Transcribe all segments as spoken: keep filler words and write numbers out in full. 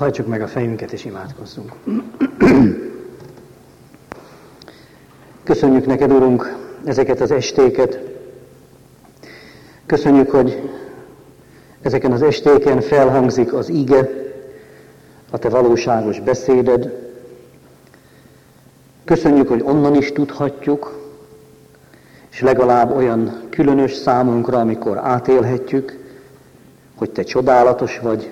Hajtsuk meg a fejünket és imádkozzunk. Köszönjük neked, Urunk, ezeket az estéket. Köszönjük, hogy ezeken az estéken felhangzik az ige, a te valóságos beszéded. Köszönjük, hogy onnan is tudhatjuk, és legalább olyan különös számunkra, amikor átélhetjük, hogy te csodálatos vagy,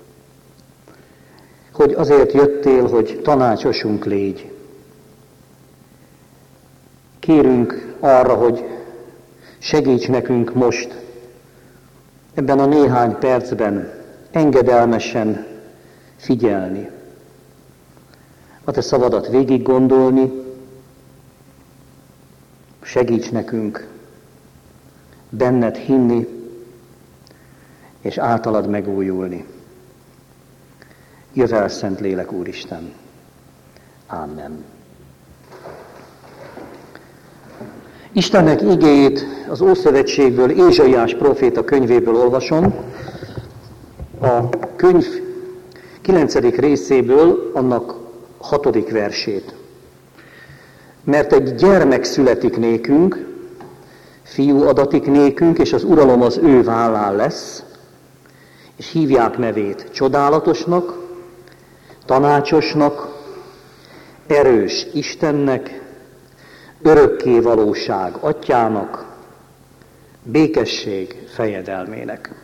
hogy azért jöttél, hogy tanácsosunk légy. Kérünk arra, hogy segíts nekünk most, ebben a néhány percben engedelmesen figyelni, a te szavadat végig gondolni, segíts nekünk benned hinni, és általad megújulni. Jövel, Szentlélek Úristen! Amen. Istennek igéjét az Ószövetségből, Ézsaiás próféta könyvéből olvasom. A könyv kilencedik részéből, annak hatodik versét. Mert egy gyermek születik nékünk, fiú adatik nékünk, és az uralom az ő vállán lesz, és hívják nevét Csodálatosnak, Tanácsosnak, Erős Istennek, Örökké valóság Atyának, Békesség fejedelmének.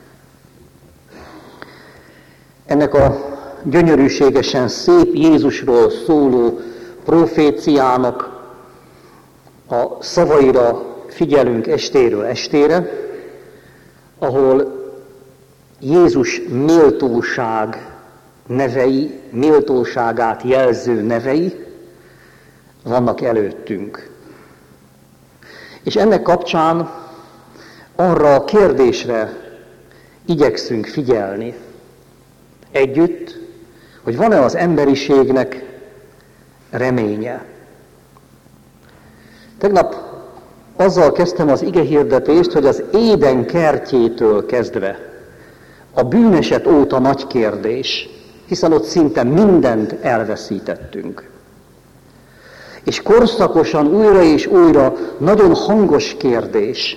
Ennek a gyönyörűségesen szép Jézusról szóló proféciának a szavaira figyelünk estéről estére, ahol Jézus méltóság nevei, méltóságát jelző nevei vannak előttünk. És ennek kapcsán arra a kérdésre igyekszünk figyelni együtt, hogy van-e az emberiségnek reménye. Tegnap azzal kezdtem az igehirdetést, hogy az Éden kertjétől kezdve a bűneset óta nagy kérdés, hiszen ott szinte mindent elveszítettünk. És korszakosan újra és újra nagyon hangos kérdés.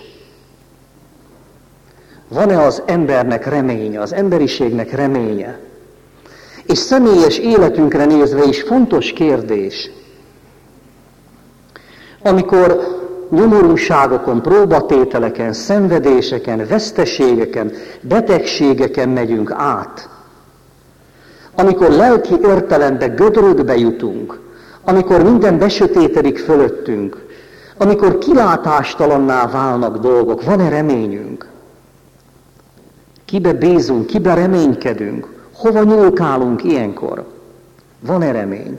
Van-e az embernek reménye, az emberiségnek reménye? És személyes életünkre nézve is fontos kérdés. Amikor nyomorúságokon, próbatételeken, szenvedéseken, veszteségeken, betegségeken megyünk át, amikor lelki értelembe, gödrökbe jutunk, amikor minden besötétedik fölöttünk, amikor kilátástalanná válnak dolgok, van-e reményünk? Kibe bízunk, kibe reménykedünk? Hova nyúlkálunk ilyenkor? Van-e remény?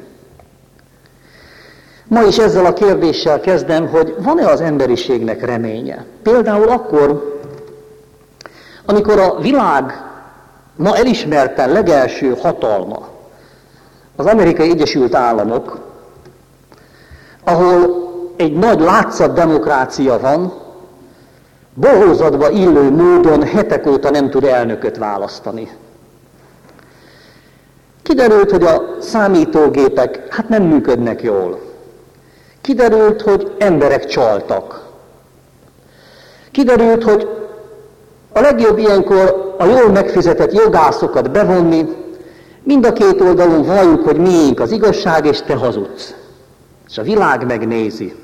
Ma is ezzel a kérdéssel kezdem, hogy van-e az emberiségnek reménye? Például akkor, amikor a világ ma elismerten legelső hatalma, az Amerikai Egyesült Államok, ahol egy nagy látszat demokrácia van, bohózatba illő módon hetek óta nem tud elnököt választani. Kiderült, hogy a számítógépek hát nem működnek jól. Kiderült, hogy emberek csaltak. Kiderült, hogy a legjobb ilyenkor a jól megfizetett jogászokat bevonni, mind a két oldalon valljuk, hogy miénk az igazság, és te hazudsz. És a világ megnézi.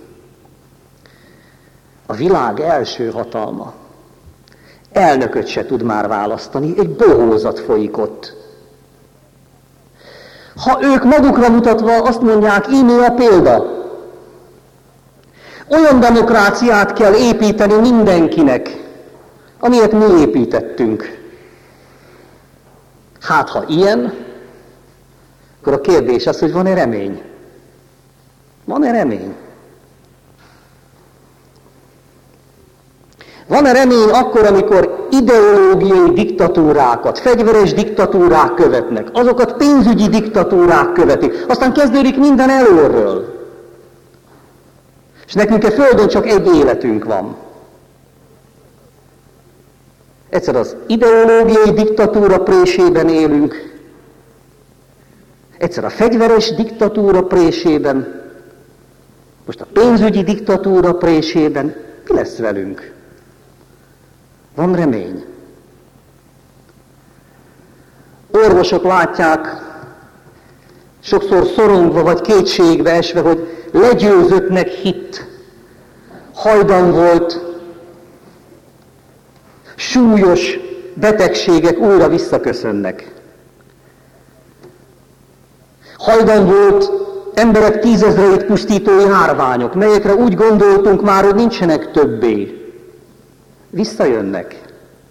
A világ első hatalma. Elnököt se tud már választani, egy bohózat folyik ott. Ha ők magukra mutatva azt mondják, íme a példa. Olyan demokráciát kell építeni mindenkinek, amilyet mi építettünk. Hát, ha ilyen, akkor a kérdés az, hogy van-e remény? Van-e remény? Van-e remény akkor, amikor ideológiai diktatúrákat, fegyveres diktatúrák követnek, azokat pénzügyi diktatúrák követik, aztán kezdődik minden előről. És nekünk a Földön csak egy életünk van. Egyszer az ideológiai diktatúra présében élünk, Egyszer a fegyveres diktatúra présében, most a pénzügyi diktatúra présében. Mi lesz velünk? Van remény. Orvosok látják, sokszor szorongva vagy kétségbe esve, hogy legyőzöttnek hitt, hajdan volt, súlyos betegségek újra visszaköszönnek. Hajdan volt emberek tízezreit pusztító járványok, melyekre úgy gondoltunk már, hogy nincsenek többé. Visszajönnek.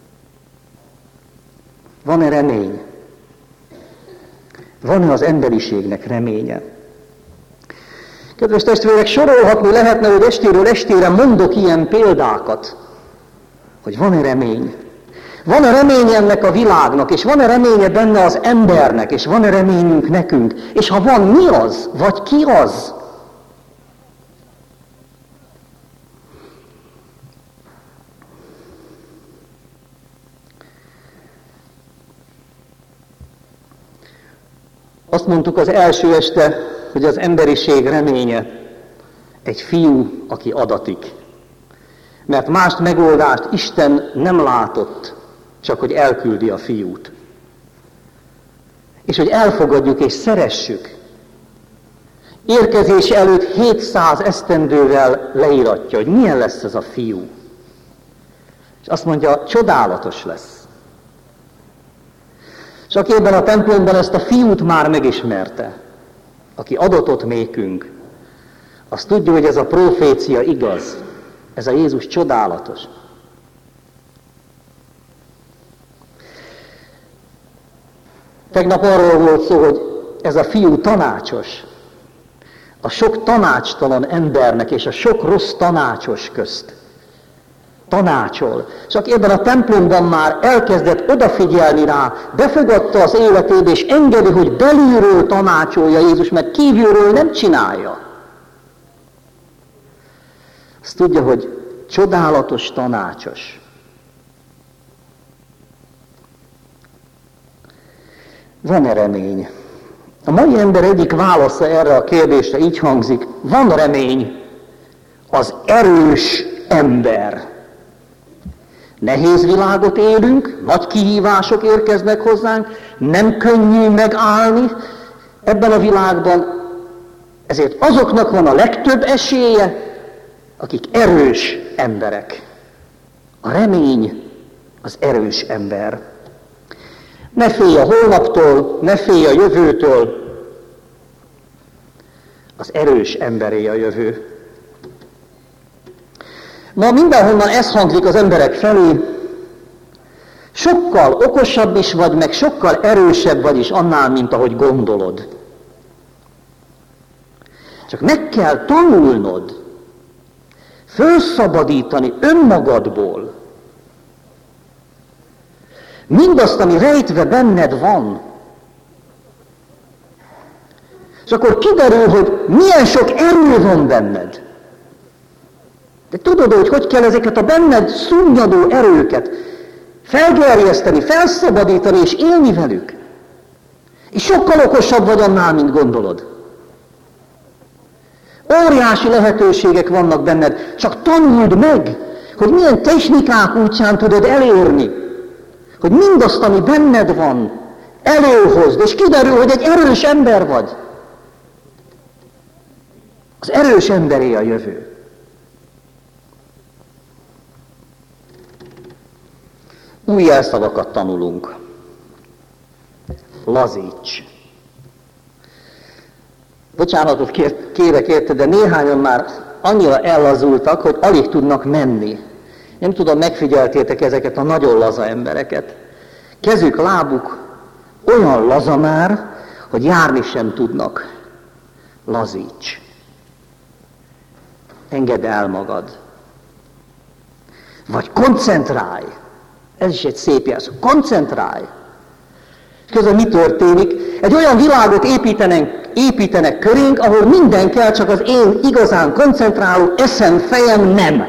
Van-e remény? Van-e az emberiségnek reménye? Kedves testvérek, sorolhatni lehetne, hogy estéről estére mondok ilyen példákat, hogy van-e remény. Van-e remény ennek a világnak, és van-e reménye benne az embernek, és van-e reményünk nekünk? És ha van, mi az? Vagy ki az? Azt mondtuk az első este, hogy az emberiség reménye egy fiú, aki adatik. Mert más megoldást Isten nem látott, csak hogy elküldi a fiút. És hogy elfogadjuk és szeressük. Érkezése előtt hétszáz esztendővel leíratja, hogy milyen lesz ez a fiú. És azt mondja, csodálatos lesz. És aki ebben a templomban ezt a fiút már megismerte, aki adatot nékünk, azt tudja, hogy ez a profécia igaz. Ez a Jézus csodálatos. Tegnap arról volt szó, hogy ez a fiú tanácsos. A sok tanácstalan embernek és a sok rossz tanácsos közt. Tanácsol. És aki ebben a templomban már elkezdett odafigyelni rá, befogadta az életébe, és engedi, hogy belülről tanácsolja Jézus, mert kívülről nem csinálja. Azt tudja, hogy csodálatos tanácsos. Van-e remény? A mai ember egyik válasza erre a kérdésre így hangzik, van remény, az erős ember. Nehéz világot élünk, nagy kihívások érkeznek hozzánk, nem könnyű megállni ebben a világban, ezért azoknak van a legtöbb esélye, akik erős emberek. A remény az erős ember. Ne félj a holnaptól, ne félj a jövőtől. Az erős emberé a jövő. Ma mindenhonnan ez hangzik az emberek felé, sokkal okosabb is vagy, meg sokkal erősebb vagy is annál, mint ahogy gondolod. Csak meg kell tanulnod, fölszabadítani önmagadból mindazt, ami rejtve benned van. És akkor kiderül, hogy milyen sok erő van benned. De tudod, hogy hogy kell ezeket a benned szunnyadó erőket felgerjeszteni, felszabadítani és élni velük. És sokkal okosabb vagy annál, mint gondolod. Óriási lehetőségek vannak benned, csak tanuld meg, hogy milyen technikák útján tudod elérni, hogy mindazt, ami benned van, előhozd, és kiderül, hogy egy erős ember vagy. Az erős emberé a jövő. Új jelszavakat tanulunk. Lazíts. Bocsánatot kér, kérek érte, de néhányan már annyira ellazultak, hogy alig tudnak menni. Nem tudom, megfigyeltétek ezeket a nagyon laza embereket. Kezük, lábuk olyan laza már, hogy járni sem tudnak. Lazíts. Engedd el magad. Vagy koncentrálj. Ez is egy szép jelszó. Koncentrálj. Közben mi történik? Egy olyan világot építenek, építenek körénk, ahol minden kell, csak az én igazán koncentráló eszem, fejem nem.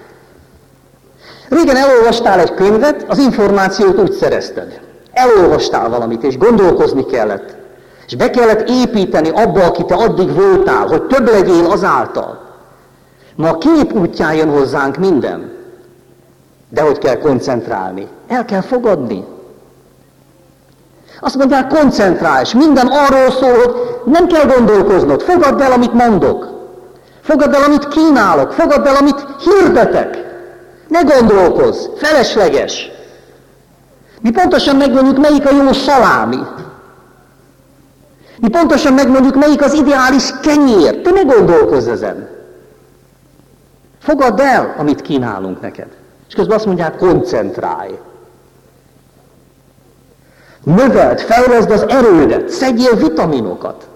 Régen elolvastál egy könyvet, az információt úgy szerezted. Elolvastál valamit, és gondolkozni kellett. És be kellett építeni abba, aki te addig voltál, hogy több legyél azáltal. Ma a kép útján jön hozzánk minden. De hogy kell koncentrálni? El kell fogadni. Azt mondják, koncentrálj, és minden arról szól, hogy nem kell gondolkoznod. Fogadd el, amit mondok. Fogadd el, amit kínálok. Fogadd el, amit hirdetek. Ne gondolkozz, felesleges. Mi pontosan megmondjuk, melyik a jó szalámi. Mi pontosan megmondjuk, melyik az ideális kenyér. Te ne gondolkozz ezen. Fogadd el, amit kínálunk neked. És közben azt mondják, koncentrálj. Növeld, fejleszd az erődet, szedjél vitaminokat.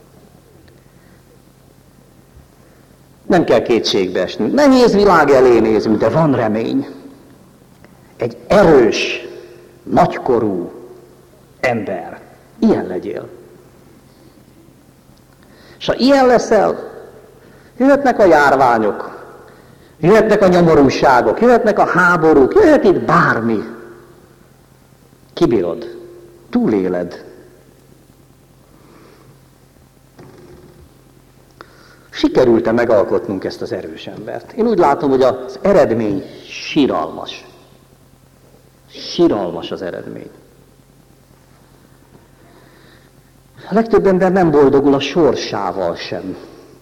Nem kell kétségbe esnünk. Nehéz világ elé nézünk, de van remény. Egy erős, nagykorú ember. Ilyen legyél. És ha ilyen leszel, jöhetnek a járványok, jöhetnek a nyomorúságok, jöhetnek a háborúk, jöhet itt bármi. Kibírod, túléled. Sikerült-e megalkotnunk ezt az erős embert? Én úgy látom, hogy az eredmény siralmas. Siralmas az eredmény. A legtöbb ember nem boldogul a sorsával sem.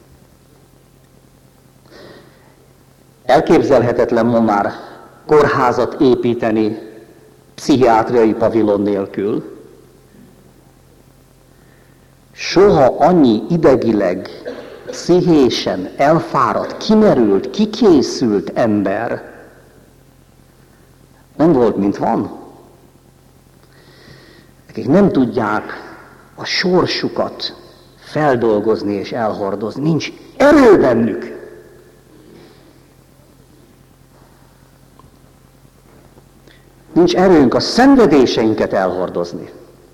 Elképzelhetetlen ma már kórházat építeni pszichiátriai pavilon nélkül. Soha annyi idegileg, pszichésen elfáradt, kimerült, kikészült ember nem volt, mint van. Akik nem tudják a sorsukat feldolgozni és elhordozni. Nincs erő bennük. Nincs erőnk a szenvedéseinket elhordozni.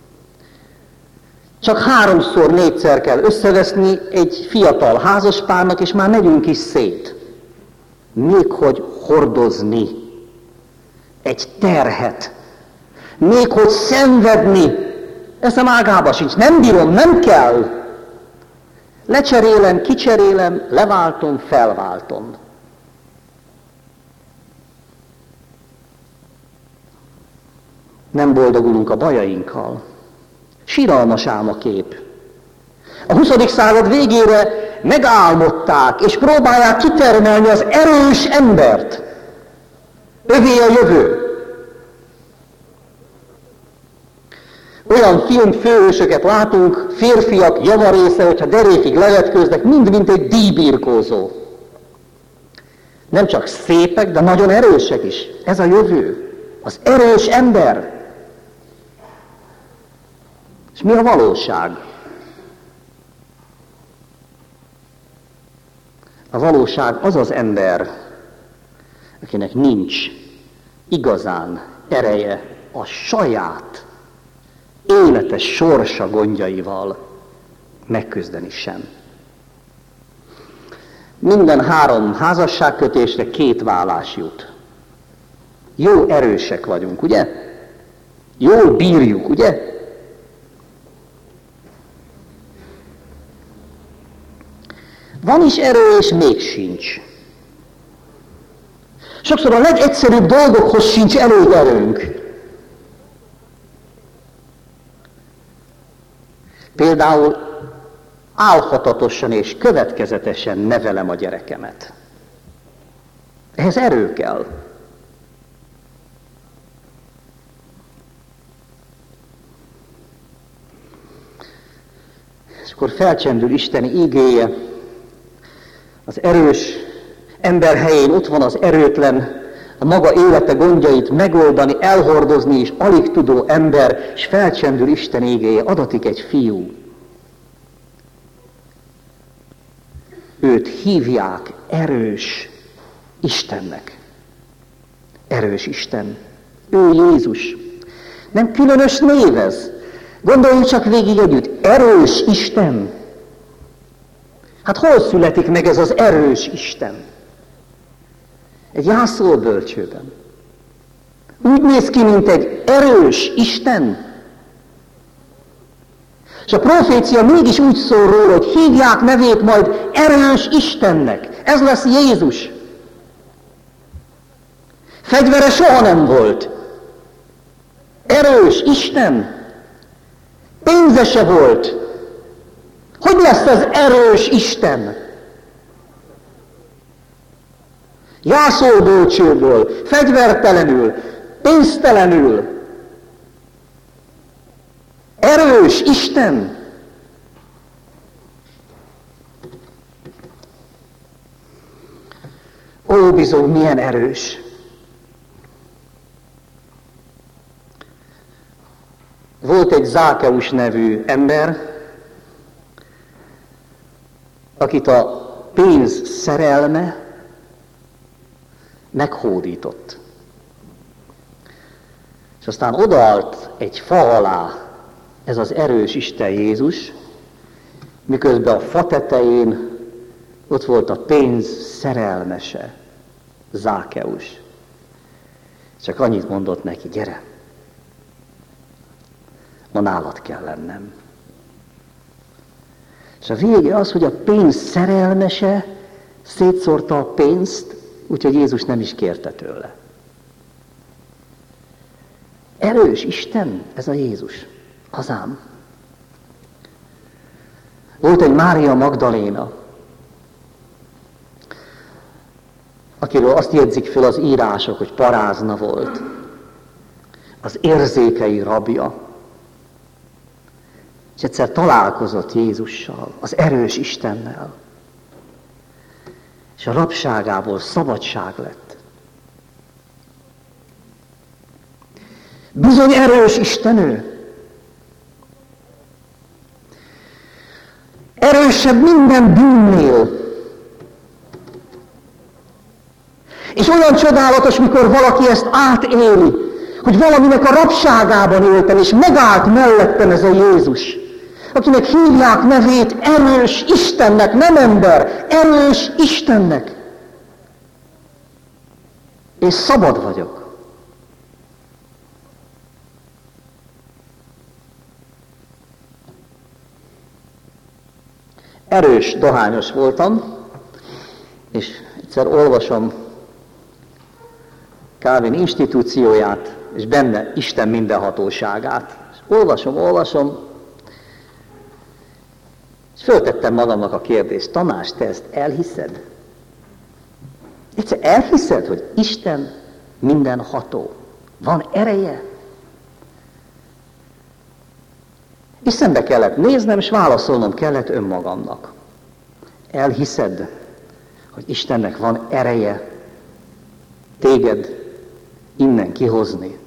Csak háromszor, négyszer kell összeveszni egy fiatal házaspárnak, és már megyünk is szét. Még hogy hordozni egy terhet. Még hogy szenvedni. Eszem ágába sincs. Nem bírom, nem kell. Lecserélem, kicserélem, leváltom, felváltom. Nem boldogulunk a bajainkkal. Siralmas ám a kép. A huszadik század végére megálmodták, és próbálják kitermelni az erős embert. Övé a jövő. Olyan filmfőhősöket látunk, férfiak javarésze, hogyha derékig levetkőznek, mind mint egy díjbirkózó. Nem csak szépek, de nagyon erősek is. Ez a jövő. Az erős ember. És mi a valóság? A valóság az az ember, akinek nincs igazán ereje a saját életes sorsa gondjaival megküzdeni sem. Minden három házasságkötésre két vállás jut. Jó erősek vagyunk, ugye? Jól bírjuk, ugye? Van is erő, és még sincs. Sokszor a legegyszerűbb dolgokhoz sincs elég erőnk. Például álhatatosan és következetesen nevelem a gyerekemet. Ehhez erő kell. És akkor felcsendül Isteni igéje. Az erős ember helyén ott van az erőtlen, a maga élete gondjait megoldani, elhordozni és alig tudó ember, és felcsendül Isten igéje, adatik egy fiú. Őt hívják erős Istennek. Erős Isten. Ő Jézus. Nem különös név ez. Gondoljunk csak végig együtt. Erős Isten. Hát hol születik meg ez az erős Isten? Egy jászolbölcsőben. Úgy néz ki, mint egy erős Isten. És a profécia mégis úgy szól róla, hogy hívják nevét majd erős Istennek. Ez lesz Jézus. Fegyvere soha nem volt. Erős Isten. Pénze se volt. Hogy lesz ez erős Isten? Jászolbölcsőből, fegyvertelenül, pénztelenül. Erős Isten. Ó, bizony, milyen erős. Volt egy Zákeus nevű ember, akit a pénz szerelme meghódított. És aztán odaállt egy fa alá ez az erős Isten Jézus, miközben a fa tetején ott volt a pénz szerelmese, Zákeus. Csak annyit mondott neki, gyere, ma nálad kell lennem. És a vége az, hogy a pénz szerelmese szétszórta a pénzt, úgyhogy Jézus nem is kérte tőle. Erős Isten, ez a Jézus, hazám. Volt egy Mária Magdaléna, akiről azt jegyzik fel az írások, hogy parázna volt. Az érzékei rabja. És egyszer találkozott Jézussal, az erős Istennel. És a rabságából szabadság lett. Bizony erős Isten ő. Erősebb minden bűnnél. És olyan csodálatos, mikor valaki ezt átéli, hogy valaminek a rabságában éltem, és megállt mellettem ez a Jézus, akinek hívják nevét erős Istennek, nem ember, erős Istennek. És szabad vagyok. Erős dohányos voltam, és egyszer olvasom Calvin institúcióját, és benne Isten mindenhatóságát. És olvasom, olvasom, és föltettem magamnak a kérdést, Tamás, te ezt elhiszed? Egyszer elhiszed, hogy Isten mindenható? Van ereje? És szembe kellett néznem, és válaszolnom kellett önmagamnak. Elhiszed, hogy Istennek van ereje téged innen kihozni?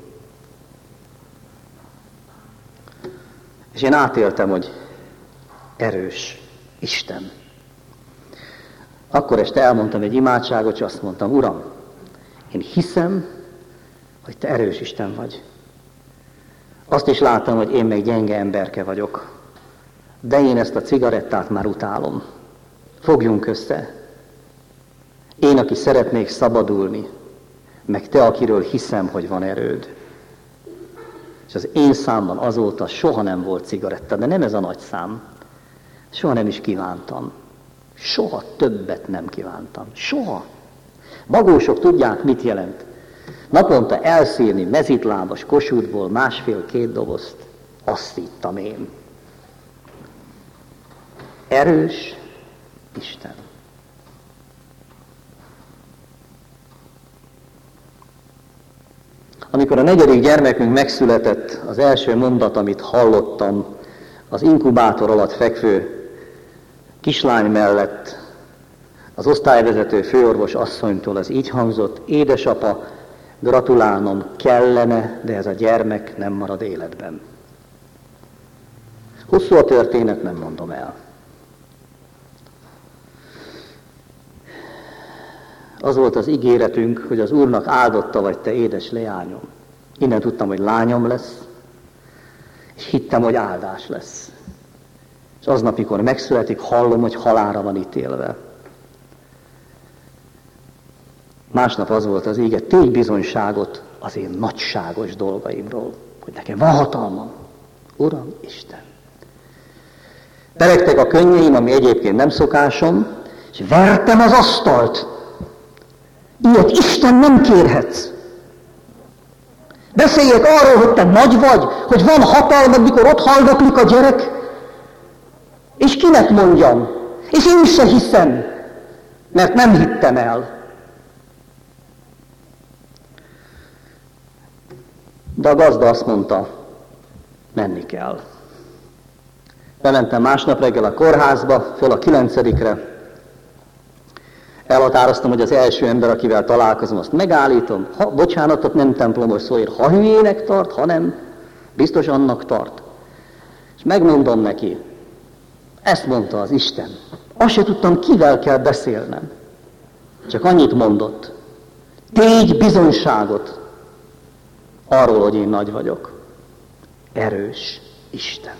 És én átéltem, hogy erős Isten. Akkor este elmondtam egy imádságot, és azt mondtam, Uram, én hiszem, hogy te erős Isten vagy. Azt is láttam, hogy én meg gyenge emberke vagyok. De én ezt a cigarettát már utálom. Fogjunk össze. Én, aki szeretnék szabadulni, meg te, akiről hiszem, hogy van erőd. És az én számban azóta soha nem volt cigaretta, de nem ez a nagy szám. Soha nem is kívántam. Soha többet nem kívántam. Soha. Bagósok tudják, mit jelent. Naponta elszívni mezitlábas Kossuthból másfél-két dobozt. Azt ittam én. Erős Isten. Amikor a negyedik gyermekünk megszületett, az első mondat, amit hallottam, az inkubátor alatt fekvő kislány mellett az osztályvezető főorvos asszonytól az így hangzott, édesapa, gratulálnom kellene, de ez a gyermek nem marad életben. Hosszú a történet, nem mondom el. Az volt az ígéretünk, hogy az Úrnak áldotta vagy te édes leányom. Innen tudtam, hogy lányom lesz, és hittem, hogy áldás lesz. És aznap, mikor megszületik, hallom, hogy halálra van ítélve. Másnap az volt az íge, tégy bizonyságot az én nagyságos dolgaimról, hogy nekem van hatalmam. Uram, Isten! Peregtek a könnyeim, ami egyébként nem szokásom, és vertem az asztalt. Ilyet Isten nem kérhetsz. Beszéljek arról, hogy te nagy vagy, hogy van hatalmad, mikor ott haldoklik a gyerek, és kinek mondjam? És én se hiszem, mert nem hittem el. De a gazda azt mondta, menni kell. Bementem másnap reggel a kórházba, föl a kilencedikre. Elhatároztam, hogy az első ember, akivel találkozom, azt megállítom. Ha, bocsánatot, nem templomos szóért, ha hülyének tart, ha nem, biztos annak tart. És megmondom neki, ezt mondta az Isten. Azt se tudtam, kivel kell beszélnem. Csak annyit mondott. Tégy bizonyságot arról, hogy én nagy vagyok. Erős Isten.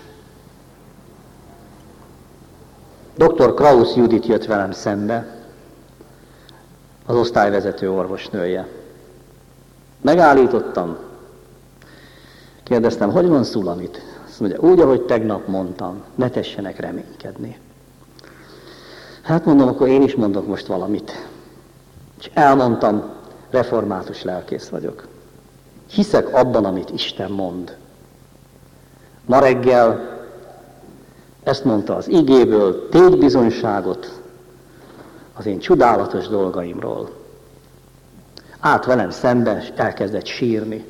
doktor Krausz Judit jött velem szembe, az osztályvezető orvosnője. Megállítottam, kérdeztem, hogy van Szulamit? Azt mondja, úgy, ahogy tegnap mondtam, ne tessenek reménykedni. Hát mondom, akkor én is mondok most valamit. És elmondtam, református lelkész vagyok. Hiszek abban, amit Isten mond. Ma reggel ezt mondta az igéből, tégy bizonyságot az én csodálatos dolgaimról. Állt velem szembe, és elkezdett sírni.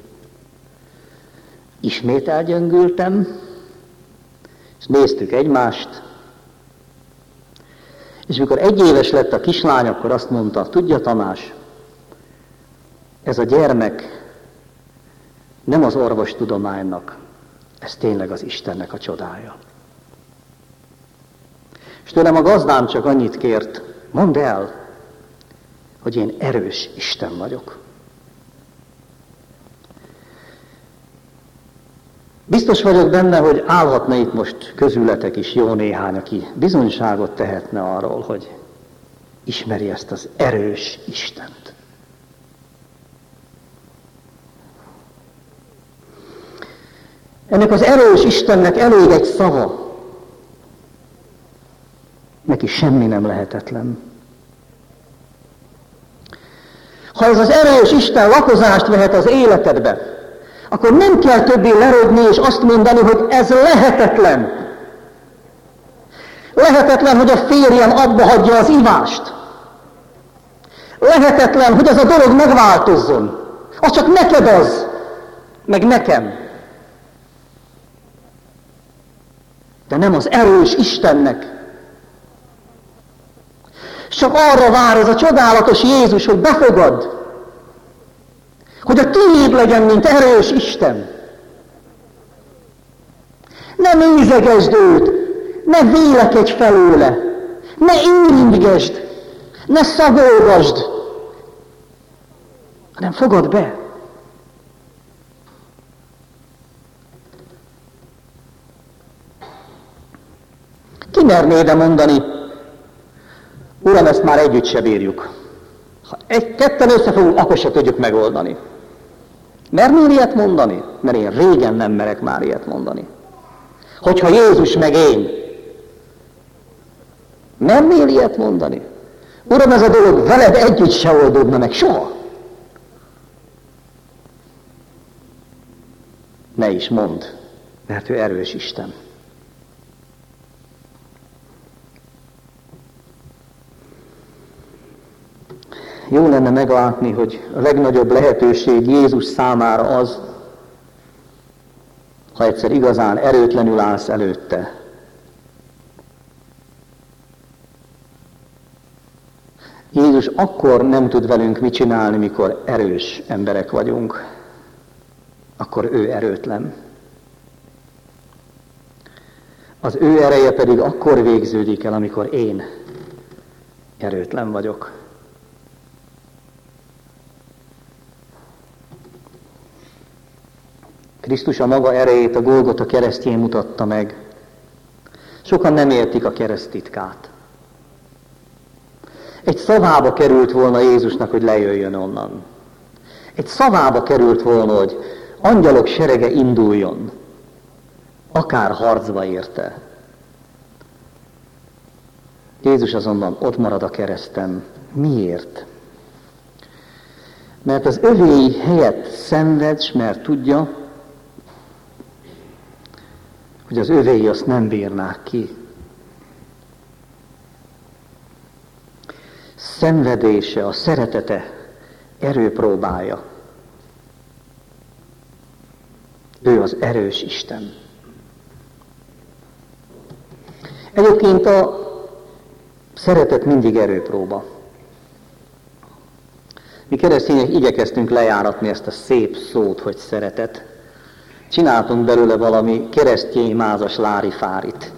Ismét elgyöngültem, és néztük egymást, és mikor egy éves lett a kislány, akkor azt mondta, tudja Tamás, ez a gyermek nem az orvostudománynak, ez tényleg az Istennek a csodája. És tőlem a gazdám csak annyit kért, mondd el, hogy én erős Isten vagyok. Biztos vagyok benne, hogy állhatna itt most közületek is jó néhány, aki bizonyságot tehetne arról, hogy ismeri ezt az erős Istent. Ennek az erős Istennek elég egy szava. Neki semmi nem lehetetlen. Ha ez az erős Isten lakozást vehet az életedbe, akkor nem kell többé lerögni és azt mondani, hogy ez lehetetlen. Lehetetlen, hogy a férjem abba hagyja az ivást. Lehetetlen, hogy ez a dolog megváltozzon. Az csak neked az, meg nekem. De nem az erős Istennek. Csak arra vár ez a csodálatos Jézus, hogy befogadd, hogy a tiéd legyen, mint erős Isten. Ne nézegesd őt, ne vélekedj felőle, ne érintgesd, ne szagolgasd, hanem fogadd be. Ki merné de mondani, Uram, ezt már együtt se bírjuk. Ha egy, ketten összefogunk, akkor se tudjuk megoldani. Mernél ilyet mondani? Mert én régen nem merek már ilyet mondani. Hogyha Jézus meg én, mernél ilyet mondani? Uram, ez a dolog veled együtt se oldódna meg soha. Ne is mondd, mert ő erős Isten. Jó lenne meglátni, hogy a legnagyobb lehetőség Jézus számára az, ha egyszer igazán erőtlenül állsz előtte. Jézus akkor nem tud velünk mit csinálni, mikor erős emberek vagyunk. Akkor ő erőtlen. Az ő ereje pedig akkor végződik el, amikor én erőtlen vagyok. Krisztus a maga erejét a Golgota keresztjén mutatta meg. Sokan nem értik a kereszt titkát. Egy szavába került volna Jézusnak, hogy lejöjjön onnan. Egy szavába került volna, hogy angyalok serege induljon, akár harcba érte. Jézus azonban ott marad a kereszten. Miért? Mert az övéi helyett szenved, s mert tudja, hogy az övéi azt nem bírnák ki. Szenvedése, a szeretete erőpróbája. Ő az erős Isten. Egyébként a szeretet mindig erőpróba. Mi keresztények igyekeztünk lejáratni ezt a szép szót, hogy szeretet. Csináltunk belőle valami keresztény mázas lárifárit.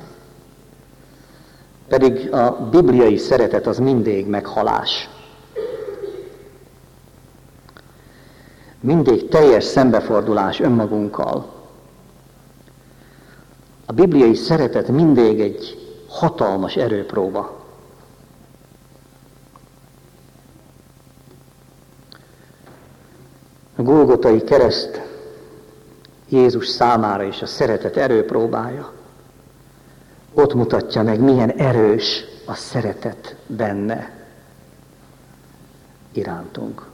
Pedig a bibliai szeretet az mindig meghalás. Mindig teljes szembefordulás önmagunkkal. A bibliai szeretet mindig egy hatalmas erőpróba. A Golgotai kereszt Jézus számára is a szeretet erőpróbája. Ott mutatja meg, milyen erős a szeretet benne irántunk.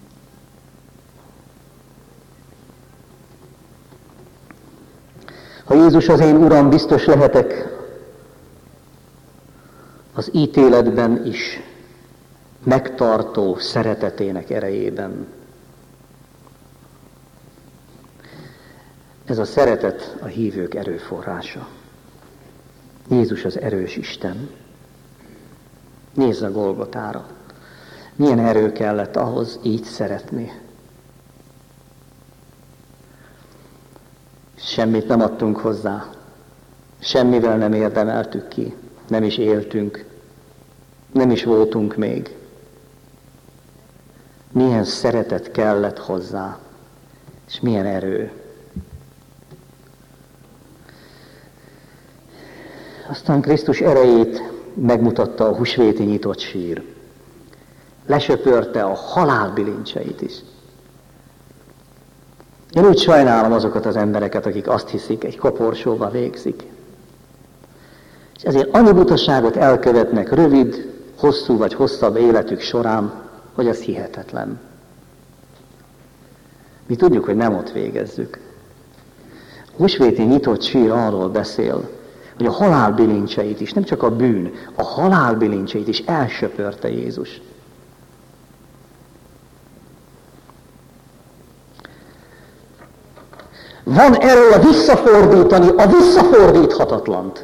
Ha Jézus az én Uram, biztos lehetek az ítéletben is megtartó szeretetének erejében. Ez a szeretet a hívők erőforrása. Jézus az erős Isten. Nézz a Golgotára. Milyen erő kellett ahhoz így szeretni. Semmit nem adtunk hozzá. Semmivel nem érdemeltük ki. Nem is éltünk. Nem is voltunk még. Milyen szeretet kellett hozzá. És milyen erő. Aztán Krisztus erejét megmutatta a húsvéti nyitott sír. Lesöpörte a halál bilincseit is. Én úgy sajnálom azokat az embereket, akik azt hiszik, egy koporsóba végzik. És ezért annyi butaságot elkövetnek rövid, hosszú vagy hosszabb életük során, hogy az hihetetlen. Mi tudjuk, hogy nem ott végezzük. A húsvéti nyitott sír arról beszél, hogy a halál bilincseit is, nem csak a bűn, a halál bilincseit is elsöpörte Jézus. Van erő a visszafordítani a visszafordíthatatlant.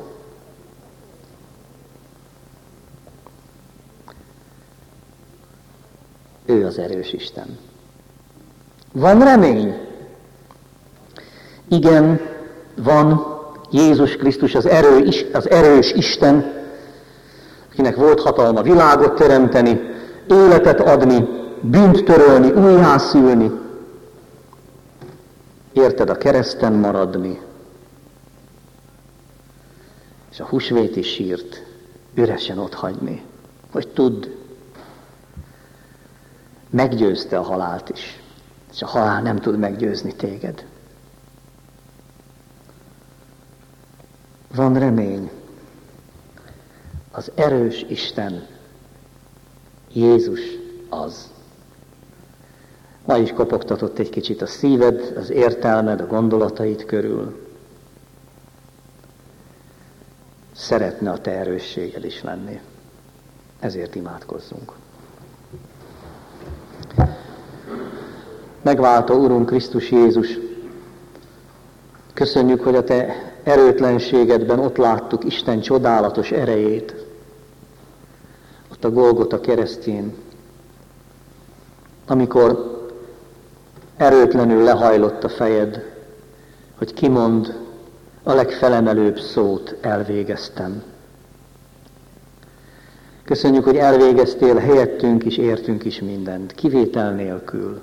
Ő az erős Isten. Van remény. Igen, van. Jézus Krisztus az, erő, az erős Isten, akinek volt hatalma világot teremteni, életet adni, bűnt törölni, újjászülni. Érted, a kereszten maradni. És a húsvéti sírt üresen otthagyni, hogy tudd, meggyőzte a halált is, és a halál nem tud meggyőzni téged. Van remény. Az erős Isten, Jézus az. Ma is kopogtatott egy kicsit a szíved, az értelmed, a gondolataid körül. Szeretne a te erősséged is lenni. Ezért imádkozzunk. Megváltó Urunk Krisztus Jézus, köszönjük, hogy a te erőtlenségedben ott láttuk Isten csodálatos erejét. Ott a Golgota keresztjén, amikor erőtlenül lehajlott a fejed, hogy kimond a legfelemelőbb szót, elvégeztem. Köszönjük, hogy elvégeztél helyettünk is, értünk is mindent, kivétel nélkül.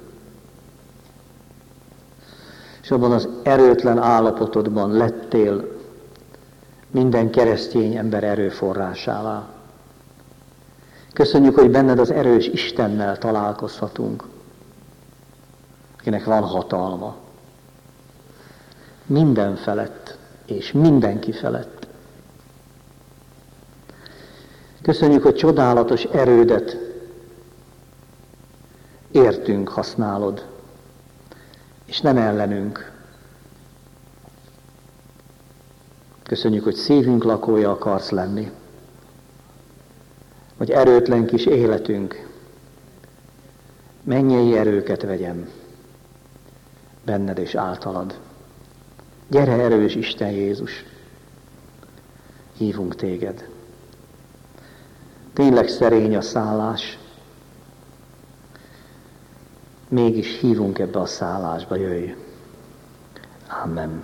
És abban az erőtlen állapotodban lettél minden keresztény ember erőforrásává. Köszönjük, hogy benned az erős Istennel találkozhatunk, akinek van hatalma. Minden felett és mindenki felett. Köszönjük, hogy csodálatos erődet értünk használod, és nem ellenünk. Köszönjük, hogy szívünk lakója akarsz lenni, hogy erőtlen kis életünk mennyei erőket vegyem benned és általad. Gyere, erős Isten Jézus, hívunk téged. Tényleg szerény a szállás, mégis hívunk ebbe a szállásba, jöjj. Amen.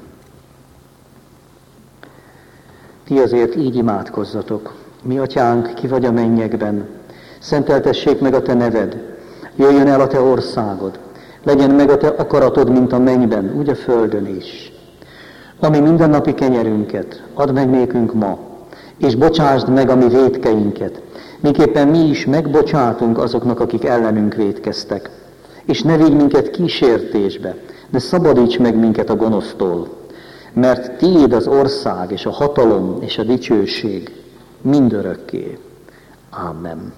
Ti azért így imádkozzatok. Mi atyánk, ki vagy a mennyekben, szenteltessék meg a te neved, jöjjön el a te országod, legyen meg a te akaratod, mint a mennyben, úgy a földön is. Ami mindennapi kenyerünket, add meg nékünk ma, és bocsásd meg a mi vétkeinket, miképpen mi is megbocsátunk azoknak, akik ellenünk vétkeztek. És ne vigy minket kísértésbe, de szabadíts meg minket a gonosztól, mert tiéd az ország, és a hatalom, és a dicsőség mindörökké. Amen.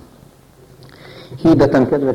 Hirdetem, kedves...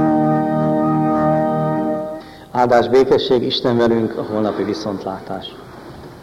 Áldás, békesség, Isten velünk, a holnapi viszontlátás.